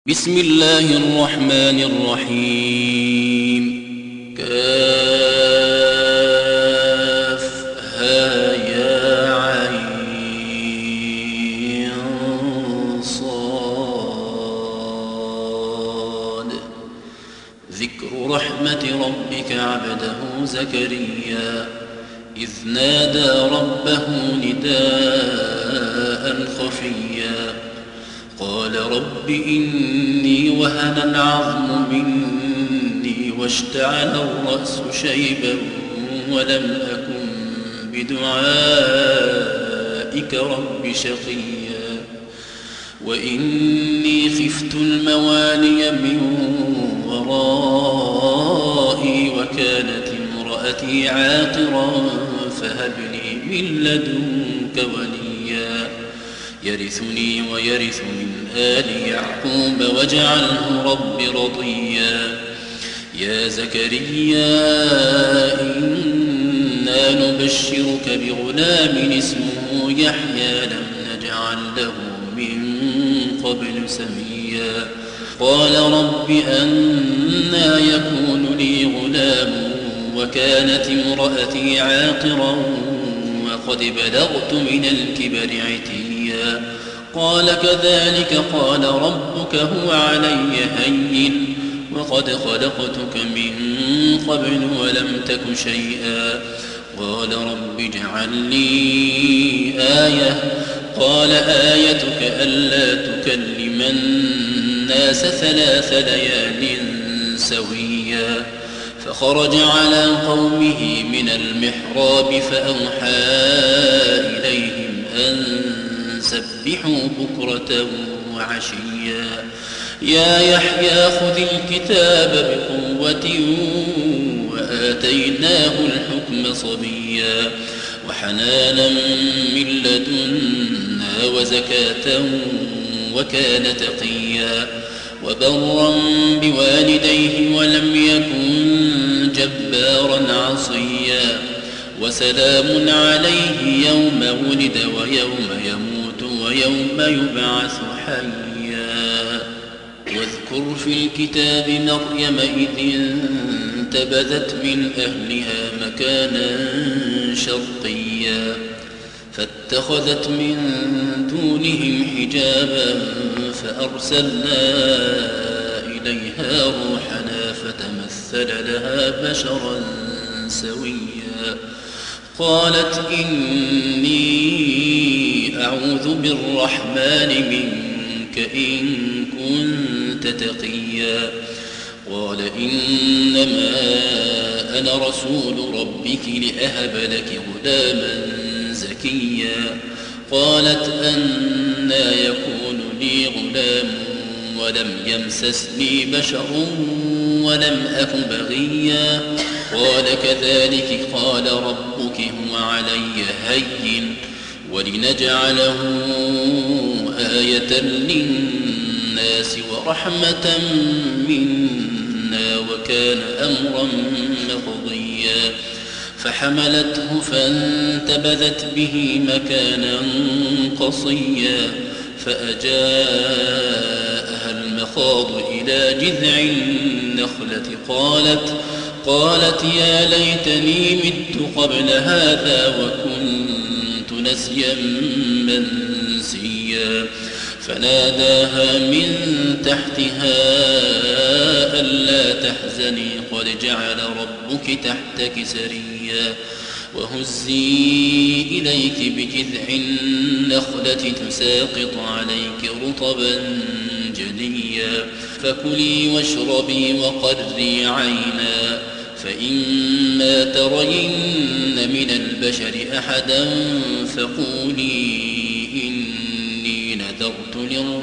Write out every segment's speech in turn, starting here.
بسم الله الرحمن الرحيم. كافها يا عين صاد. ذكر رحمة ربك عبده زكريا إذ نادى ربه نداء خفيا قال رب إني وهن العظم مني واشتعل الرأس شيبا ولم أكن بدعائك رب شقيا وإني خفت الموالي من ورائي وكانت امرأتي عاقرا فهب لي من لدنك وليا يرثني ويرث من آل يعقوب واجعله رب رضيا يا زكريا إنا نبشرك بغلام اسمه يحيى لم نجعل له من قبل سميا قال رب أنى يكون لي غلام وكانت امرأتي عاقرا وقد بلغت من الكبر عتيا قال كذلك قال ربك هو علي هين وقد خلقتك من قبل ولم تك شيئا قال رب اجعل لي آية قال آيتك ألا تكلم الناس 3 ليال سويا فخرج على قومه من المحراب فأوحى إليهم أن سبحوا بكرة وعشيا يا يحيى خذ الكتاب بقوة وآتيناه الحكم صبيا وحنانا من لدنا وزكاة وكان تقيا وبرا بوالديه ولم يكن جبارا عصيا وسلام عليه يوم ولد ويوم يموت ويوم يبعث حيا واذكر في الكتاب مريم إذ انتبذت من أهلها مكانا شرقيا فاتخذت من دونهم حجابا فأرسلنا إليها روحنا فتمثل لها بشرا سويا قالت إني أعوذ بالرحمن منك إن كنت تقيا قال إنما أنا رسول ربك لأهب لك غلاما زكيا قالت أنى يكون لي غلام ولم يمسسني بشر ولم أك بغيا قال كذلك قال ربك هو علي هين ولنجعله آية للناس ورحمة منا وكان أمرا مقضيا فحملته فانتبذت به مكانا قصيا فأجاءها المخاض إلى جذع النخلة قالت يا ليتني مت قبل هذا وكنت نسيا منسيا فناداها من تحتها ألا تحزني قد جعل ربك تحتك سريا وهزي إليك بجذع النخلة تساقط عليك رطبا جنيا فكلي واشربي وقري عينا فإما ترين من البشر أحدا فقولي إني نذرت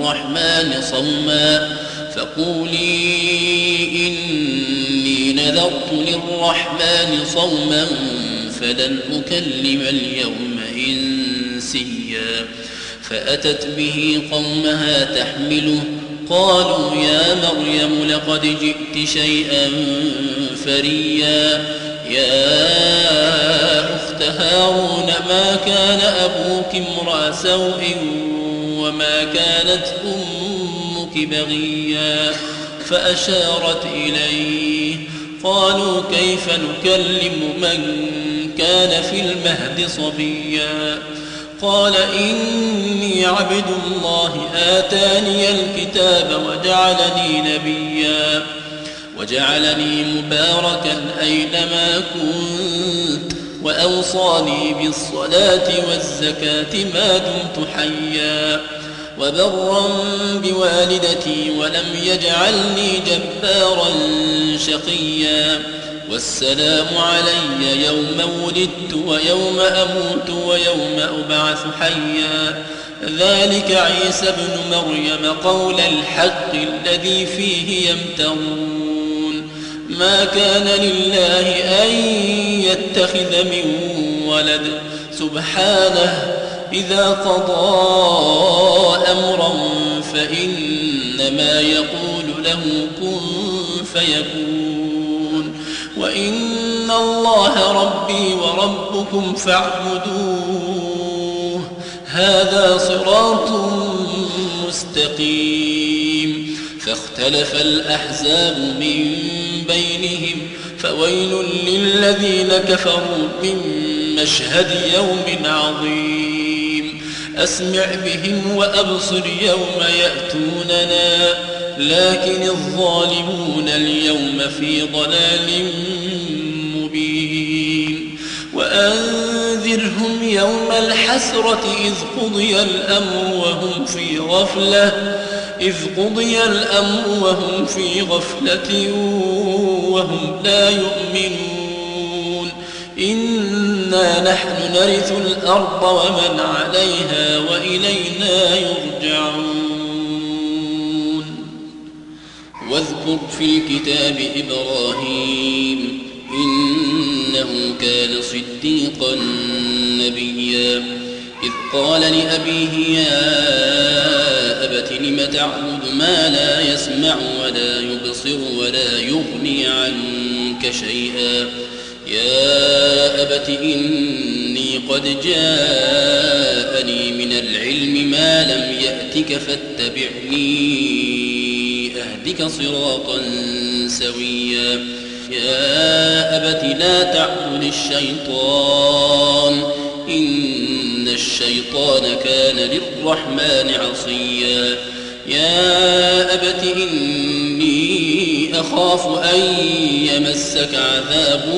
للرحمن صوما فلن أكلم اليوم إنسيا فأتت به قومها تحمله قالوا يا مريم لقد جئت شيئا فريا يا أخت هارون ما كان أبوك امرأ سوء وما كانت أمك الملك بغيا فأشارت إليه قالوا كيف نكلم من كان في المهد صبيا قال إني عبد الله آتاني الكتاب وجعلني مباركا أينما كنت وأوصاني بالصلاة والزكاة ما دمت حيا وبرا بوالدتي ولم يجعلني جبارا شقيا والسلام علي يوم ولدت ويوم أموت ويوم أبعث حيا ذلك عيسى ابن مريم قول الحق الذي فيه يمترون ما كان لله أن يتخذ من ولد سبحانه إذا قضى أمرا فإنما يقول له كن فيكون وإن الله ربي وربكم فاعبدوه هذا صراط مستقيم فاختلف الأحزاب من بينهم فويل للذين كفروا من مشهد يوم عظيم أسمع بهم وأبصر يوم يأتوننا لكن الظالمون اليوم في ضلال مبين وأنذرهم يوم الحسرة إذ قضي الأمر وهم في غفلة وهم لا يؤمنون إنا نحن نرث الأرض ومن عليها وإلينا يرجعون واذكر في الكتاب إبراهيم إنه كان صديقا نبيا إذ قال لأبيه يا أبت لم تعبد ما لا يسمع ولا يبصر ولا يغني عنك شيئا يا أبت إني قد جاءني من العلم ما لم يأتك فاتبعني أهدك صراطا سويا يا أبت لا تعبد الشيطان إن الشيطان كان للرحمن عصيا يا أبت إني أخاف أن يمسك عذاب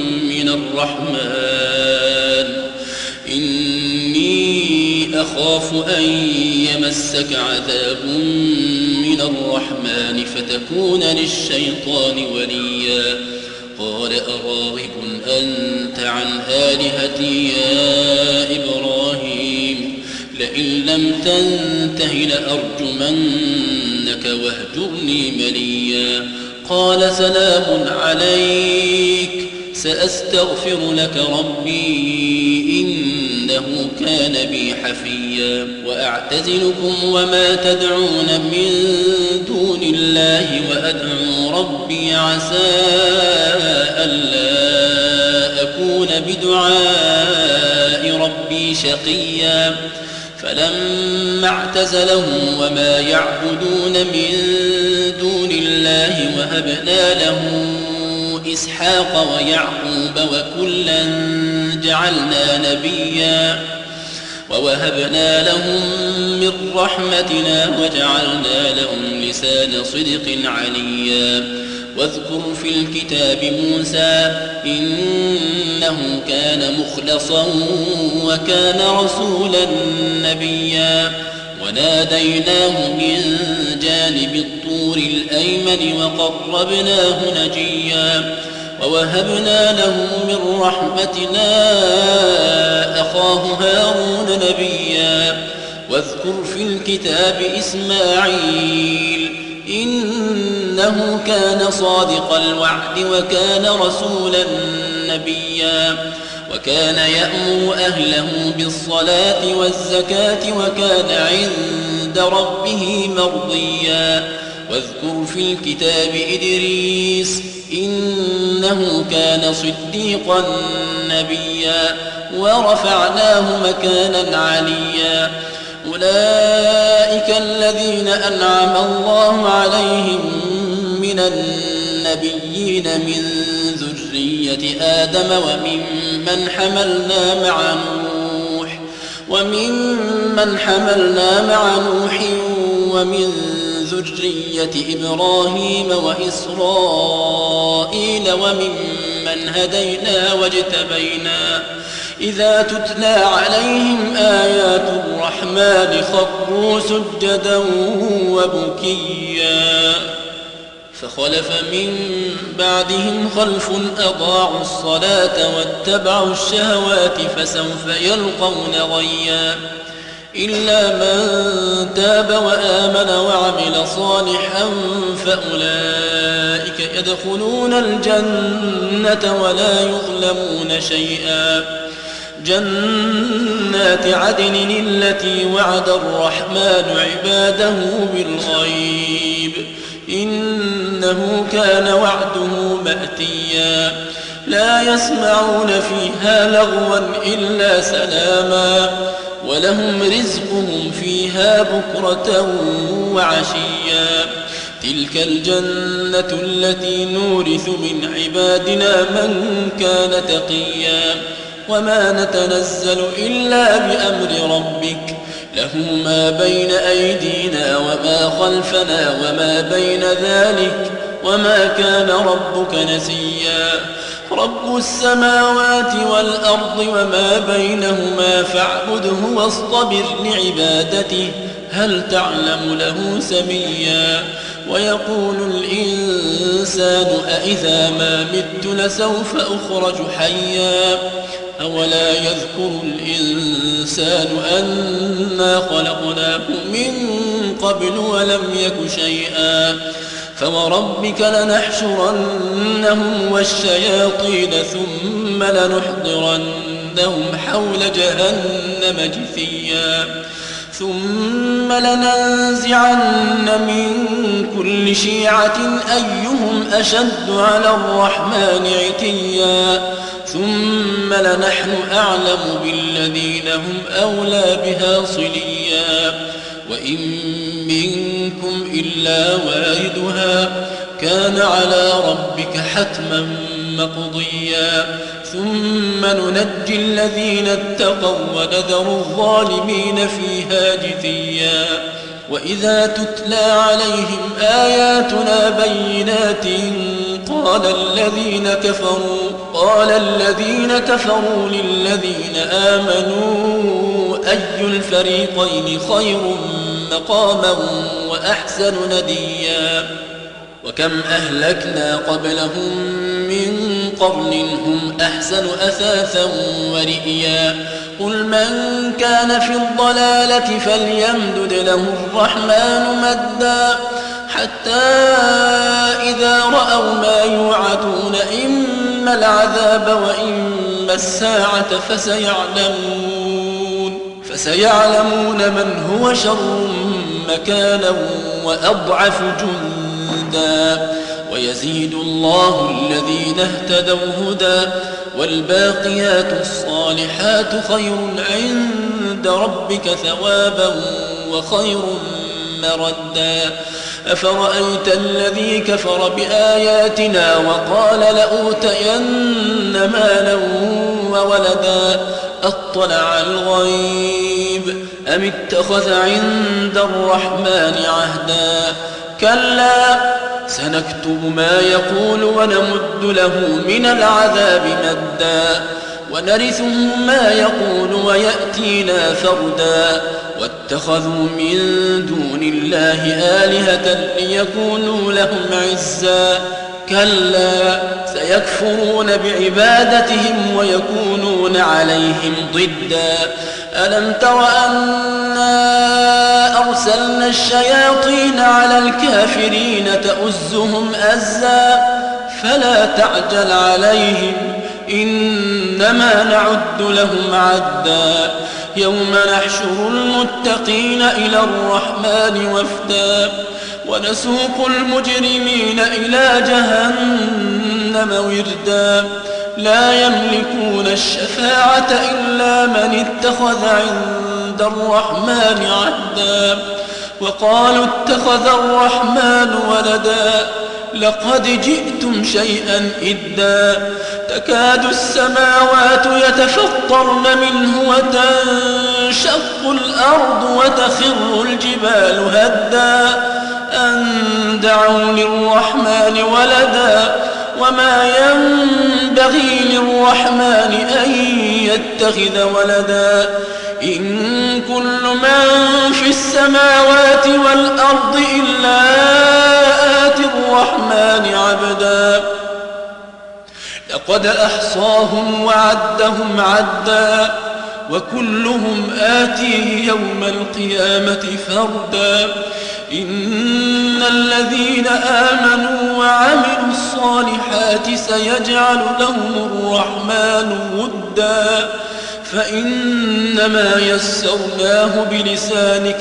من الرحمن فتكون للشيطان وليا قال أراغب أنت عن آلهتي يا إبراهيم لئن لم تنته لأرجمنك واهجرني مليا قال سلام عليك سأستغفر لك ربي إنه كان بي حفيا وأعتزلكم وما تدعون من دون الله وأدعو ربي عسى ألا أكون بدعاء ربي شقيا فلما اعتزلهم وما يعبدون من دون الله وهبنا له إسحاق ويعقوب وكلا جعلنا نبيا ووهبنا لهم من رحمتنا وجعلنا لهم لسان صدق عليا واذكر في الكتاب موسى إنه كان مخلصا وكان رسولا نبيا وناديناه من جانب الطور الأيمن وقربناه نجيا ووهبنا له من رحمتنا أخاه هارون نبيا واذكر في الكتاب إسماعيل إنه كان صادق الوعد وكان رسولا نبيا وكان يأمر أهله بالصلاة والزكاة وكان عند ربه مرضيا واذكر في الكتاب إدريس إنه كان صديقا نبيا ورفعناه مكانا عليا أولئك الذين أنعم الله عليهم من النبيين من ذرية آدم ومن حملنا مع نوح ومن ذرية إبراهيم وإسرائيل وممن هدينا واجتبينا إذا تتلى عليهم آيات الرحمن خروا سجدا وبكيا فخلف من بعدهم خلف أضاعوا الصلاة واتبعوا الشهوات فسوف يلقون غيا إلا من تاب وآمن وعمل صالحا فأولئك يدخلون الجنة ولا يظلمون شيئا جنات عدن التي وعد الرحمن عباده بالغيب إنه كان وعده مأتيا لا يسمعون فيها لغوا إلا سلاما ولهم رزقهم فيها بكرة وعشيا تلك الجنة التي نورث من عبادنا من كان تقيا وما نتنزل إلا بأمر ربك له ما بين أيدينا وما خلفنا وما بين ذلك وما كان ربك نسيا رب السماوات والأرض وما بينهما فاعبده واصطبر لعبادته هل تعلم له سميا ويقول الإنسان أإذا ما مت لسوف أخرج حيا أولا يذكر الإنسان أنا خلقناه من قبل ولم يك شيئا فوربك لنحشرنهم والشياطين ثم لنحضرنهم حول جهنم جثيا ثم لننزعن من كل شيعة أيهم أشد على الرحمن عتيا ثم لنحن أعلم بالذين هم أولى بها صليا وإن منكم إلا واردها كان على ربك حتما مقضيا ثم ننجي الذين اتقوا ونذر الظالمين فيها جثيا وإذا تتلى عليهم آياتنا بينات قال الذين كفروا للذين آمنوا أي الفريقين خير مقاما وأحسن نديا وكم أهلكنا قبلهم من قرن هم أحسن أثاثا ورئيا قل من كان في الضلالة فليمدد له الرحمن مدا حتى إذا رأوا ما يوعدون إما العذاب وإما الساعة فسيعلمون من هو شر مكانا وأضعف جندا ويزيد الله الذين اهتدوا هدى والباقيات الصالحات خير عند ربك ثوابا وخير مردا أفرأيت الذي كفر بآياتنا وقال لأوتين مالا وولدا أطلع الغيب أم اتخذ عند الرحمن عهدا كلا سنكتب ما يقول ونمد له من العذاب مدا ونرثه ما يقول ويأتينا فردا واتخذوا من دون الله آلهة ليكونوا لهم عزا كلا سيكفرون بعبادتهم ويكونون عليهم ضدا ألم تر أنا أرسلنا الشياطين على الكافرين تؤزهم أزا فلا تعجل عليهم إنما نعد لهم عدا يوم نحشر المتقين إلى الرحمن وفدا ونسوق المجرمين إلى جهنم وردا لا يملكون الشفاعة إلا من اتخذ عند عند الرحمن عهدا وقالوا اتخذ الرحمن ولدا لقد جئتم شيئا إدا تكاد السماوات يتفطرن منه وتنشق الأرض وتخر الجبال هدا أن دعوا للرحمن ولدا وما ينبغي للرحمن أن يتخذ ولدا إن كل من في السماوات والأرض إلا آتي الرحمن عبدا لقد أحصاهم وعدهم عدا وكلهم آتيه يوم القيامة فردا إن الذين آمنوا وعملوا الصالحات سيجعل لهم الرحمن ودا فإنما يسرناه بلسانك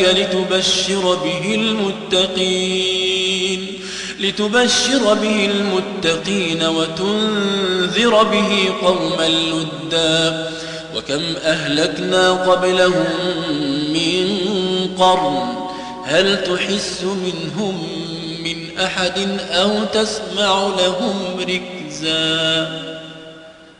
لتبشر به المتقين وتنذر به قوما لدا وكم أهلكنا قبلهم من قرن هل تحس منهم من أحد أو تسمع لهم ركزا